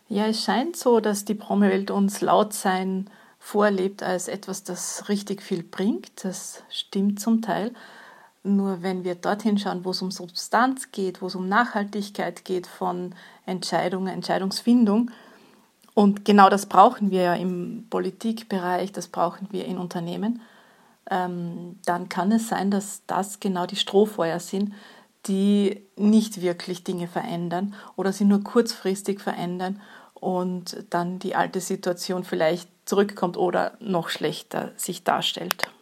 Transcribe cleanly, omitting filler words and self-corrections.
Ja, es scheint so, dass die Promowelt uns Lautsein vorlebt als etwas, das richtig viel bringt. Das stimmt zum Teil. Nur wenn wir dorthin schauen, wo es um Substanz geht, wo es um Nachhaltigkeit geht von Entscheidungen, Entscheidungsfindung, und genau das brauchen wir ja im Politikbereich, das brauchen wir in Unternehmen, dann kann es sein, dass das genau die Strohfeuer sind, die nicht wirklich Dinge verändern oder sie nur kurzfristig verändern und dann die alte Situation vielleicht zurückkommt oder noch schlechter sich darstellt.